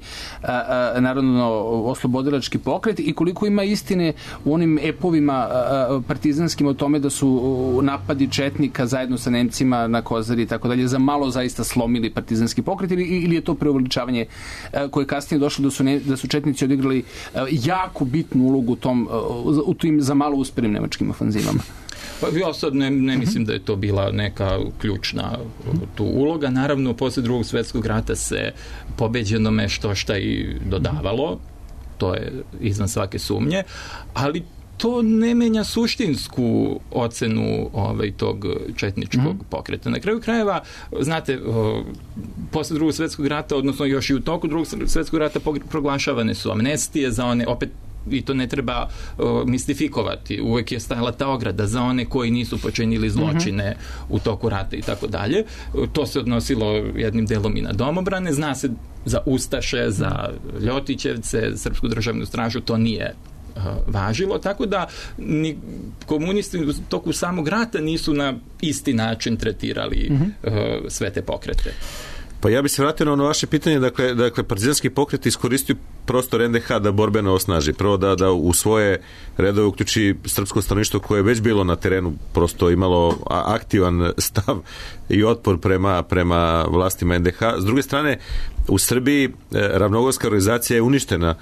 Narodno-oslobodilački pokret i koliko ima istine u onim epovima partizanskim o tome da su napadi četnika zajedno sa Nemcima na Kozari i tako dalje za malo zaista slomili partizanski pokret ili je to preuveličavanje koje je kasnije došlo da su četnici odigrali jako bitnu ulogu u tim za malo uspelim nemačkim ofanzivama? Pa ja sad ne mislim da je to bila neka ključna tu uloga. Naravno, posle Drugog svjetskog rata se pobeđenome šta i dodavalo, to je izvan svake sumnje, ali to ne menja suštinsku ocenu tog četničkog pokreta. Na kraju krajeva, znate, posle Drugog svjetskog rata, odnosno još i u toku Drugog svjetskog rata proglašavane su amnestije za one, opet i to ne treba mistifikovati, uvek je stajala ta ograda za one koji nisu počinili zločine u toku rata i tako dalje. To se odnosilo jednim delom i na domobrane, zna se za ustaše, za Ljotićevce, Srpsku državnu stražu, to nije važilo, tako da ni komunisti u toku samog rata nisu na isti način tretirali sve te pokrete. Pa ja bih se vratio na ono vaše pitanje, dakle partizanski pokret iskoristio prostor NDH da borbeno osnaži. Prvo da u svoje redove uključi srpsko stanovništvo koje je već bilo na terenu, prosto imalo aktivan stav i otpor prema vlastima NDH. S druge strane, u Srbiji ravnogorska organizacija je uništena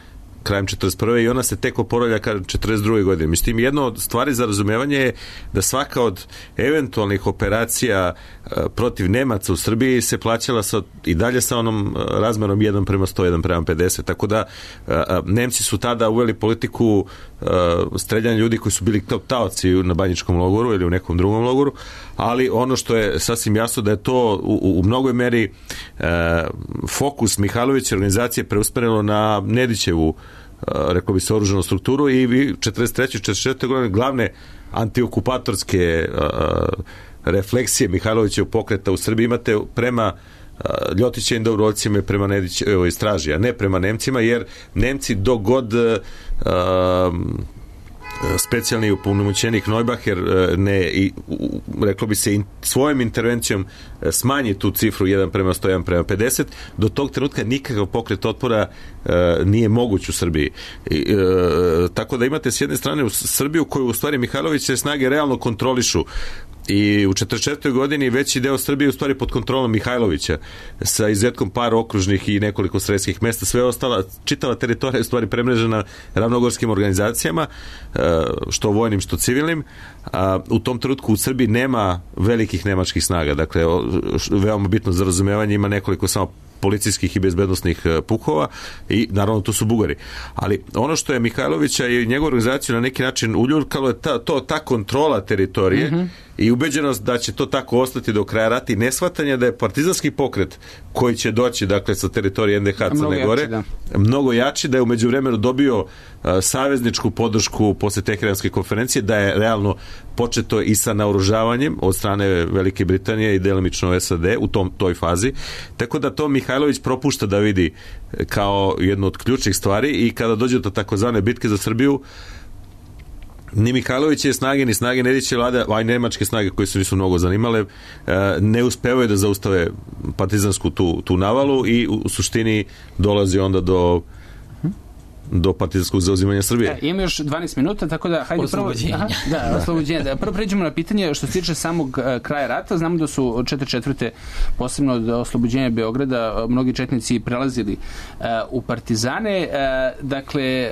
krajem 41. i ona se tek oporavlja 42. godine. Međutim, jedna od stvari za razumevanje je da svaka od eventualnih operacija protiv Nemaca u Srbiji se plaćala i dalje sa onom razmerom 1:100, 1:50. Tako da Nemci su tada uveli politiku streljanja ljudi koji su bili taoci na Banjičkom logoru ili u nekom drugom logoru, ali ono što je sasvim jasno da je to u mnogoj meri fokus Mihajlovića organizacije preusmereno na Nedićevu, rekao bi se, oružanu strukturu i 43. 44. godine glavne antiokupatorske refleksije Mihajlovićevog pokreta u Srbiji imate prema Ljotićevim dobrovoljcima i prema Nedićevoj straži, a ne prema Nemcima, jer Nemci dok god specijalni upunomoćenik Neubacher reklo bi se svojom intervencijom smanji tu cifru 1:100, 1:50, do tog trenutka nikakav pokret otpora nije moguć u Srbiji. Tako da imate s jedne strane u Srbiju koju u stvari Mihajlovićeve snage realno kontrolišu i u 44. godini veći deo Srbije u stvari pod kontrolom Mihajlovića, sa izuzetkom par okružnih i nekoliko sredskih mesta. Sve ostala, čitava teritorija je u stvari premrežena ravnogorskim organizacijama, što vojnim, što civilnim. U tom trenutku u Srbiji nema velikih nemačkih snaga. Dakle, veoma bitno za razumevanje, ima nekoliko samo policijskih i bezbednosnih pukova i naravno to su Bugari. Ali ono što je Mihajlovića i njegovu organizaciju na neki način uljurkalo je ta kontrola teritorije i ubeđenost da će to tako ostati do kraja rata i neshvatanje da je partizanski pokret koji će doći, dakle, sa teritorije NDH Crne Gore mnogo jači, da je u međuvremenu dobio savezničku podršku posle Teheranske konferencije, da je realno početo i sa naoružavanjem od strane Velike Britanije i delimično SAD u toj fazi. Tako da to Mihajlović propušta da vidi kao jednu od ključnih stvari i kada dođe do takozvane bitke za Srbiju, ni Mihajlovićeve snage, ni snage Nedićeve vlade, a i nemačke snage koje se nisu mnogo zanimale, ne uspevaju da zaustave partizansku tu navalu i u suštini dolazi onda do partizanskog zauzimanja Srbije. Ima još 12 minuta, tako da hajde oslobođenje. Prvo pređemo na pitanje što se tiče samog kraja rata. Znamo da su 44. posebno od oslobođenja Beograda mnogi četnici prelazili u partizane. Dakle,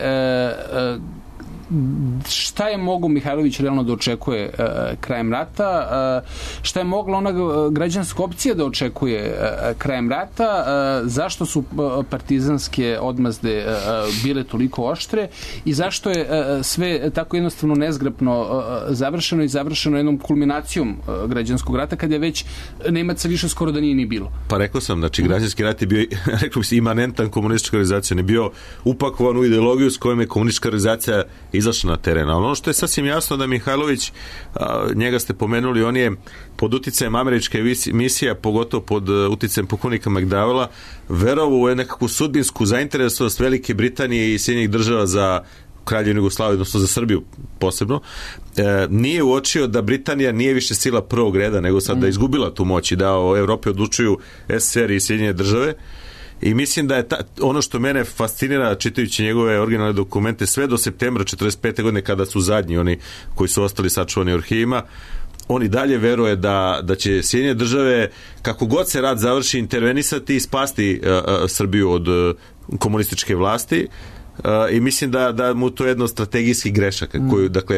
šta je mogo Mihajlović realno da očekuje krajem rata, šta je mogla ona građanska opcija da očekuje krajem rata, zašto su partizanske odmazde bile toliko oštre i zašto je sve tako jednostavno nezgrapno završeno i završeno jednom kulminacijom građanskog rata kad je već Nemaca više skoro da nije ni bilo. Pa rekao sam, znači građanski rat je bio, rekao bi se, imanentan komunistička organizacija, ne bio upakovan u ideologiju s kojom je komunistička organizacija izašla na teren. Ali ono što je sasvim jasno da Mihajlović, njega ste pomenuli, on je pod uticajem američke misije, pogotovo pod uticajem pukovnika McDowella, verovao u nekakvu sudbinsku zainteresovanost Velike Britanije i Sjedinjenih država za Kraljevinu Jugoslaviju, odnosno za Srbiju posebno. Nije uočio da Britanija nije više sila prvog reda, nego sad da je izgubila tu moć i da o Evropi odlučuju SSR i Sjedinjene države. I mislim da je ono što mene fascinira čitajući njegove originalne dokumente sve do septembra 45. godine kada su zadnji, oni koji su ostali sačuvani u arhivima, on i dalje veruje da će Sjedinjene države, kako god se rat završi, intervenisati i spasti Srbiju od komunističke vlasti. I mislim da mu to je jedno strategijski grešak koju, dakle,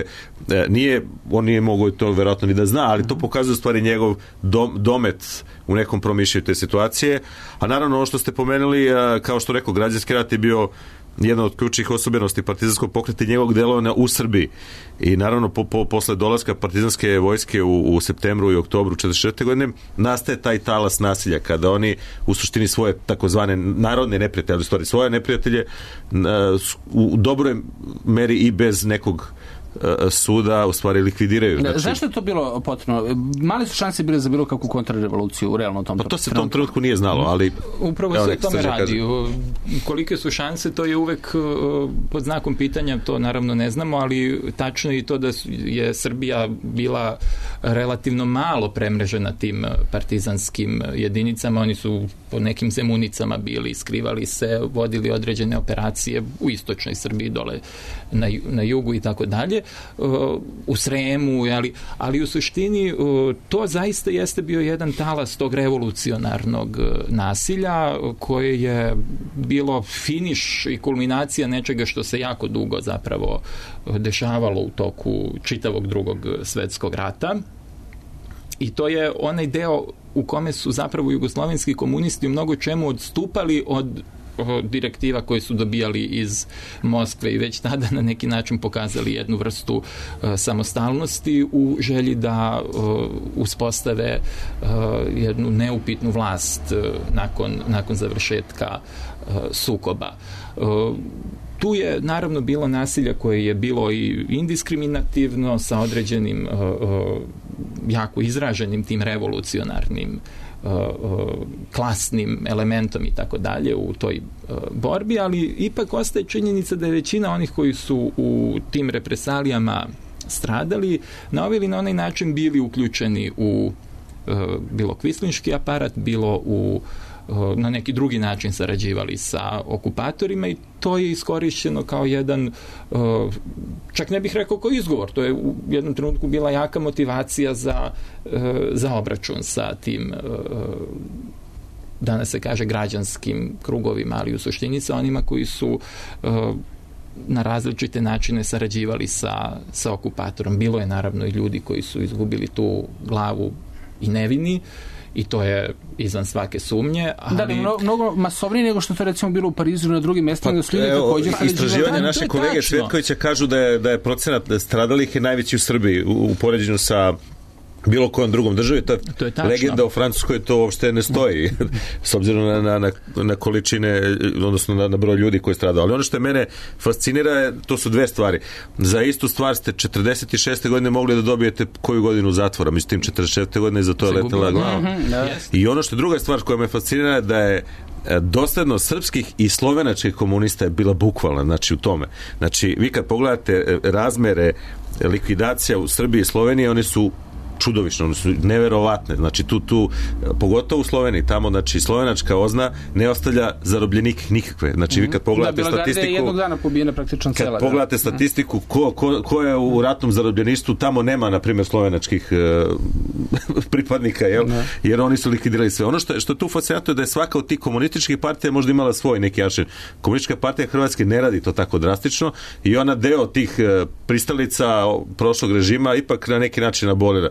on nije mogao to verovatno ni da zna, ali to pokazuje u stvari njegov domet u nekom promišljanju te situacije. A naravno ono što ste pomenuli, kao što rekao, građanski rat je bio jedna od ključnih osobenosti partizanskog pokreta i njegovog delovanja u Srbiji. I naravno posle dolaska partizanske vojske u septembru i oktobru 44. godine nastaje taj talas nasilja kada oni u suštini svoje takozvane narodne neprijatelje, u stvari svoje neprijatelje u dobroj meri i bez nekog suda u stvari likvidiraju. Znači, zašto je to bilo potrebno? Mali su šanse bile za bilo kakvu kontrarevoluciju u realno tom trenutku? To se u tom trenutku nije znalo, ali upravo se o tome radi. Kolike su šanse, to je uvek pod znakom pitanja, to naravno ne znamo, ali tačno je i to da je Srbija bila relativno malo premrežena tim partizanskim jedinicama. Oni su po nekim zemunicama bili, skrivali se, vodili određene operacije u istočnoj Srbiji, dole na jugu i tako dalje. u Sremu, ali u suštini to zaista jeste bio jedan talas tog revolucionarnog nasilja koje je bilo finiš i kulminacija nečega što se jako dugo zapravo dešavalo u toku čitavog Drugog svetskog rata. I to je onaj deo u kome su zapravo jugoslovenski komunisti u mnogo čemu odstupali od direktiva koje su dobijali iz Moskve i već tada na neki način pokazali jednu vrstu samostalnosti u želji da uspostave jednu neupitnu vlast nakon završetka sukoba. Tu je naravno bilo nasilja koje je bilo i indiskriminativno sa određenim jako izraženim tim revolucionarnim klasnim elementom i tako dalje u toj borbi, ali ipak ostaje činjenica da je većina onih koji su u tim represalijama stradali na ovaj ili na onaj način bili uključeni u bilo kvislinški aparat, bilo na neki drugi način sarađivali sa okupatorima i to je iskorišćeno kao jedan, čak ne bih rekao kao izgovor, to je u jednom trenutku bila jaka motivacija za obračun sa tim, danas se kaže građanskim krugovima, ali u suštini sa onima koji su na različite načine sarađivali sa okupatorom. Bilo je naravno i ljudi koji su izgubili tu glavu i nevini, i to je izvan svake sumnje. Ali... Da, mnogo masovnije nego što to recimo bilo u Parizu na drugim mestima. Istraživanje naše kolege Cvetkovića kažu da je procenat stradalih je najveći u Srbiji u poređenju sa bilo kojom drugom državi. To je legenda o Francuskoj, to uopšte ne stoji s obzirom na količine, odnosno na broj ljudi koji stradao. Ali ono što je mene fascinira, to su dve stvari. Za istu stvar ste 46. godine mogli da dobijete koju godinu zatvora, međutim 46. godine za to je letela glava. I ono što je druga stvar koja me fascinira je da je doslednost srpskih i slovenačkih komunista je bila bukvalna, znači u tome. Znači, vi kad pogledate razmere likvidacija u Srbiji i Sloveniji, oni su čudovično, one su neverovatne. Znači tu pogotovo u Sloveniji, tamo znači slovenačka OZNA ne ostavlja zarobljenike nikakve. Znači vi kad pogledate statistiku, jednog dana pobijena praktično cela. Kad pogledate statistiku ko je u ratnom zarobljeništvu, tamo nema na primjer slovenačkih pripadnika, jer oni su likvidirali sve. Ono što je tu fascinantno je da je svaka od tih komunističkih partija možda imala svoj neki način. Komunistička partija Hrvatske ne radi to tako drastično i ona deo tih pristalica prošlog režima ipak na neki način abolira.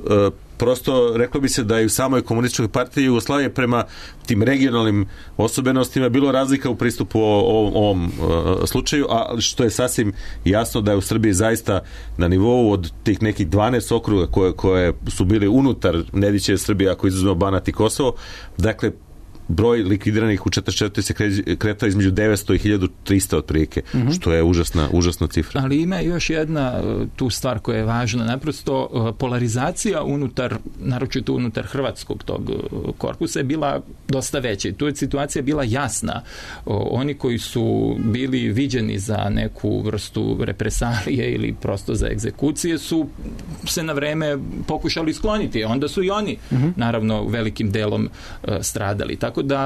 Prosto reklo bi se da je u samoj komunističkoj partiji Jugoslavije prema tim regionalnim osobenostima bilo razlika u pristupu ovom slučaju, a što je sasvim jasno da je u Srbiji zaista na nivou od tih nekih 12 okruga koje su bili unutar Nedićeve Srbije, ako izuzmemo Banat i Kosovo, dakle broj likvidiranih u 44. se kretao između 900 i 1300 otprilike, što je užasna cifra. Ali ima još jedna tu stvar koja je važna, naprosto polarizacija naročito unutar hrvatskog tog korpusa je bila dosta veća i tu je situacija bila jasna. Oni koji su bili viđeni za neku vrstu represalije ili prosto za egzekucije su se na vreme pokušali skloniti, onda su i oni naravno velikim delom stradali. Tako da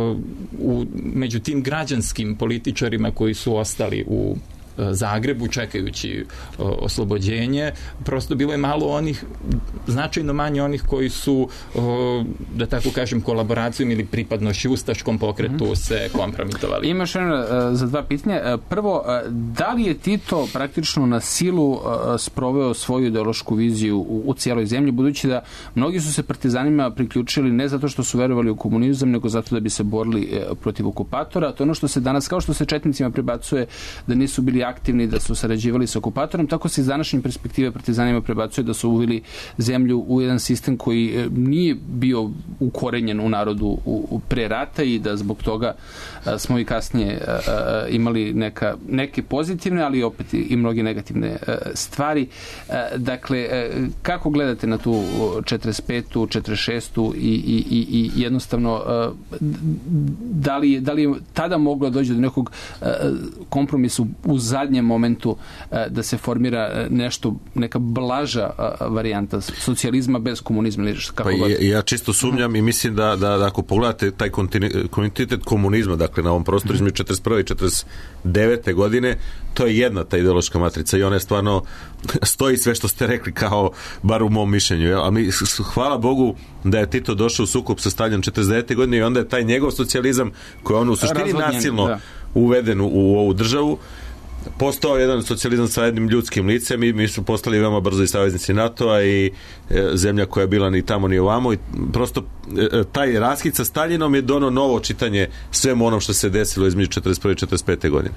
među tim građanskim političarima koji su ostali u Zagrebu čekajući oslobođenje, prosto bilo je malo onih, značajno manje onih koji su, da tako kažem, kolaboracijom ili pripadnošću ustaškom pokretu se kompromitovali. Imaš za dva pitanja. Prvo, da li je Tito praktično na silu sproveo svoju ideološku viziju u cijeloj zemlji, budući da mnogi su se partizanima priključili ne zato što su verovali u komunizam, nego zato da bi se borili protiv okupatora. To je ono što se danas, kao što se četnicima prebacuje da nisu bili aktivni, da su sarađivali sa okupatorom, tako se iz današnje perspektive partizanima prebacuje da su uveli zemlju u jedan sistem koji nije bio ukorenjen u narodu pre rata i da zbog toga smo i kasnije imali neke pozitivne, ali opet i mnoge negativne stvari. Dakle, kako gledate na tu 45. 46. i jednostavno da li je tada moglo doći do nekog kompromisa u zadnjem momentu da se formira neka blaža varijanta socijalizma bez komunizma ili kako god? Ja čisto sumnjam i mislim da ako pogledate taj kontinuitet komunizma, dakle na ovom prostoru između 41. i 49. godine, to je jedna ta ideološka matrica i ona je stvarno stoji sve što ste rekli kao bar u mom mišljenju. A mi, hvala Bogu da je Tito došao u sukob sa Staljom 49. godine i onda je taj njegov socijalizam koji je on u suštini nasilno uveden u ovu državu postao jedan socijalizam sa jednim ljudskim licem i mi smo postali veoma brzo i saveznici NATO-a i zemlja koja je bila ni tamo ni ovamo i prosto taj raskid sa Staljinom je donao novo čitanje svemu onom što se desilo između 41. i 45. godine.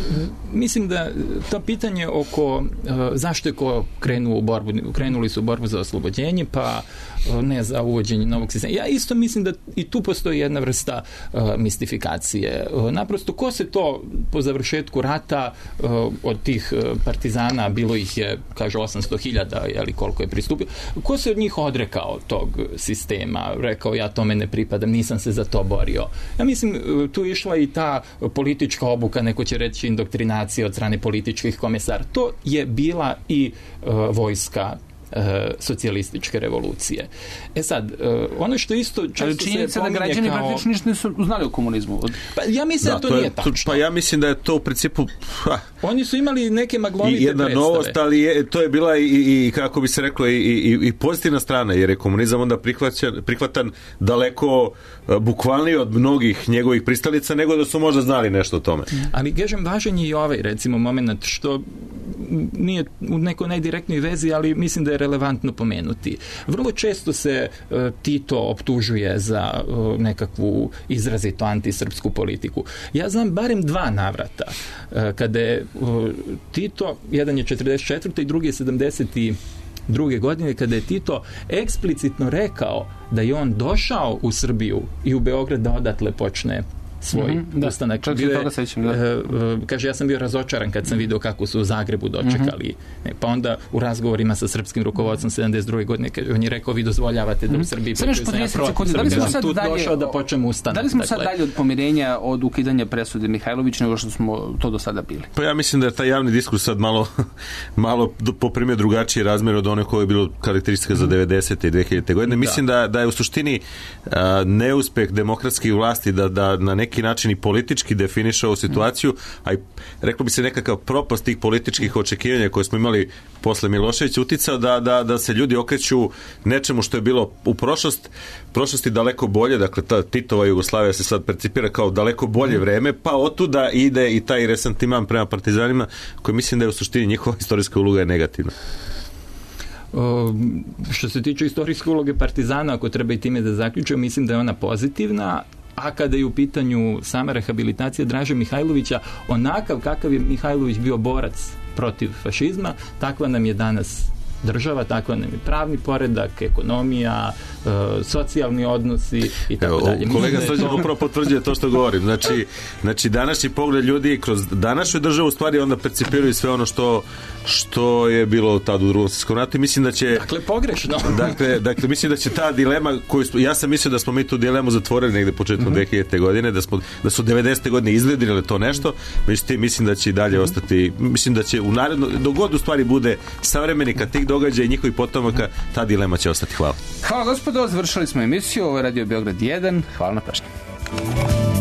Mislim da to pitanje oko zašto je ko krenuli su u borbu za oslobođenje pa ne za uvođenje novog sistema. Ja isto mislim da i tu postoji jedna vrsta mistifikacije. Naprosto, ko se to po završetku rata od tih partizana, bilo ih je, kaže, 800.000, jeli koliko je pristupio, ko se od njih odrekao tog sistema? Rekao, ja tome ne pripadam, nisam se za to borio. Ja mislim, tu išla i ta politička obuka, neko će reći indoktrinacija od strane političkih komesara. To je bila i vojska socijalističke revolucije. Sad, ono što isto često se činjenica da građani praktično ništa nisu znali o komunizmu. Pa ja mislim da to nije tačno. Pa ja mislim da je to u principu oni su imali neke maglovite jedna predstave. Novost, ali to je bila i kako bi se reklo i pozitivna strana, jer je komunizam onda prihvatan daleko bukvalniji od mnogih njegovih pristalica nego da su možda znali nešto o tome. Ali kažem, važan je i ovaj recimo moment što nije u nekoj najdirektnoj vezi, ali mislim da je relevantno pomenuti. Vrlo često se Tito optužuje za nekakvu izrazito antisrpsku politiku. Ja znam barem 2 navrata kada je Tito, jedan je 44. i drugi je 72. godine, kada je Tito eksplicitno rekao da je on došao u Srbiju i u Beograd da odatle počne svoj ustanak. Kaže, ja sam bio razočaran kad sam vidio kako su u Zagrebu dočekali. Pa onda u razgovorima sa srpskim rukovodstvom 72. godine, on je rekao, vi dozvoljavate da u Srbiji došao da počnem ustanak. Da li smo sad dalje od pomirenja, od ukidanja presude Mihajlović, nego što smo to do sada bili? Pa ja mislim da je taj javni diskurs sad malo poprimio drugačiji razmjer od one koje je bilo karakteristika za 90. i 2000. godine. Mislim da je u suštini neuspeh demokratskih vlasti da na neki način i politički definiše ovu situaciju, a i reklo bi se nekakav propast tih političkih očekivanja koje smo imali posle Miloševića uticao da se ljudi okreću nečemu što je bilo u prošlosti daleko bolje, dakle ta Titova Jugoslavija se sad percipira kao daleko bolje vreme, pa otuda ide i taj resentiman prema partizanima koji mislim da je u suštini njihova istorijska uloga je negativna. Što se tiče istorijske uloge partizana, ako treba i time da zaključujem, mislim da je ona pozitivna, a kada je u pitanju sama rehabilitacija Draže Mihajlovića, onakav kakav je Mihajlović bio borac protiv fašizma, takva nam je danas država, tako nam je pravni poredak, ekonomija, socijalni odnosi i tako dalje. Kolega Srđan upravo potvrđuje to što govorim. Znači današnji pogled ljudi kroz današnju državu u stvari onda percipiraju sve ono što je bilo tad u Drugom svjetskom ratu. Mislim da će... Dakle, pogrešno. Dakle, mislim da će ta dilema ja sam mislio da smo mi tu dilemu zatvorili negde početkom 2000. godine, da su 90. godine izgledile to nešto, mislim da će i dalje ostati, mislim da će u naredno, dogod u stvari bude savremenika tih događaja i njihovih potomaka, ta dilema će ostati. Hvala. Hvala gospodo, završili smo emisiju, ovo je Radio Beograd 1, hvala na pažnji.